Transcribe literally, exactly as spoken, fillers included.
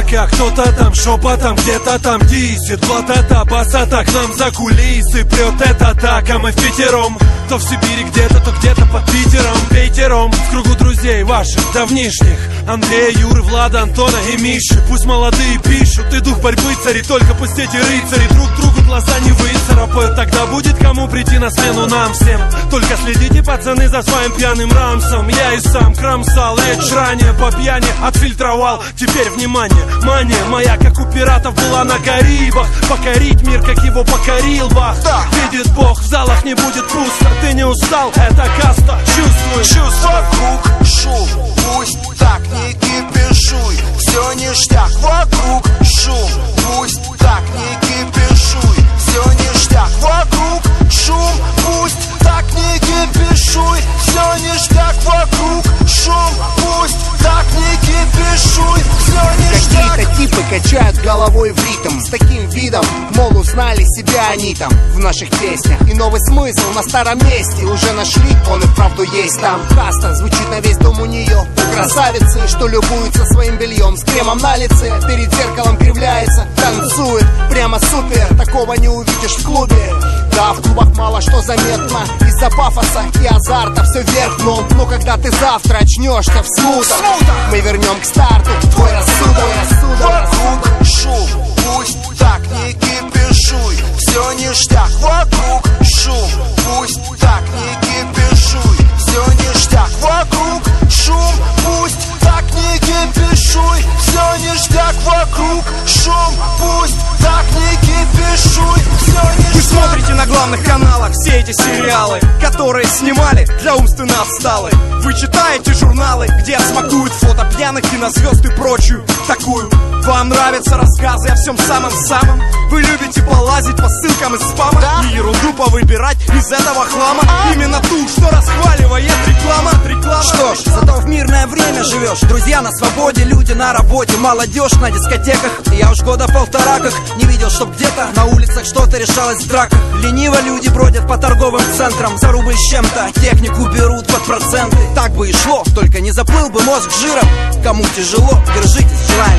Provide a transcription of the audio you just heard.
Пока кто-то там шепотом где-то там дисит, вот это басата к нам за кулисы прет это так, а мы впятером. То в Сибири где-то, то где-то под Питером, пятером. В кругу друзей ваших давнишних: Андрея, Юры, Влада, Антона и Миши. Пусть молодые пишут, и дух борьбы цари, только пусть эти рыцари друг другу глаза не выцарапают. Тогда будет кому прийти на смену нам всем. Только следите, пацаны, за своим пьяным рамсом. Я и сам кромсал речь ранее, по пьяни отфильтровал. Теперь внимание, мания моя, как у пиратов, была на Карибах. Покорить мир, как его покорил Бах. Видит Бог, в залах не будет пусто. Ты не устал, это каста, чувствуй. Чувствуй вокруг шум, пусть так не кипишуй. Все ништяк, вокруг шум, пусть так не кипишуй. Все ништяк, вокруг шум, пусть так не кипишуй. Все ништяк, вокруг шум, пусть так не кипишуй. Все ништяк. Какие-то типы качают головой в ритм с таким видом, мол, узнали себя они там в наших песнях. И новый смысл на старом месте уже нашли, он и вправду есть там. Каста звучит на весь дом у нее. Красавицы, что любуются своим бельем с кремом на лице, перед зеркалом кривляется, танцует прямо супер. Такого не увидишь в клубе. Да, в клубах мало что заметно из-за пафоса и азарта все вверх дном. Но когда ты завтра очнешься в смутах, мы вернем к старту твой рассудок. Вокруг шум, пусть так не кипишуй. Все ништяк, вокруг шум, пусть так не кипишуй. Все ништяк, вокруг шум, пусть так не кипишуй. Все ништяк, вокруг шум, пусть так не кипишуй. Все ништяк. Вы смотрите на главных каналах все эти сериалы, которые снимали для умственно отсталых. Вы читаете журналы, где смакуют фото пьяных кинозвезд и прочую такую. Вам нравятся рассказы о всем самом-самом. Вы любите полазить по ссылкам из спама, да? И ерунду повыбирать из этого хлама, а? Именно ту, что расхваливает реклама, реклама. Что ж, зато в мирное время живешь. Друзья на свободе, люди на работе, молодежь на дискотеках. Я уж года полтора как не видел, чтоб где-то на улицах что-то решалось в драках. Лениво люди бродят по торговым центрам, за рубль с чем-то технику берут под проценты. Так бы и шло, только не заплыл бы мозг жиром. Кому тяжело, держитесь, желаем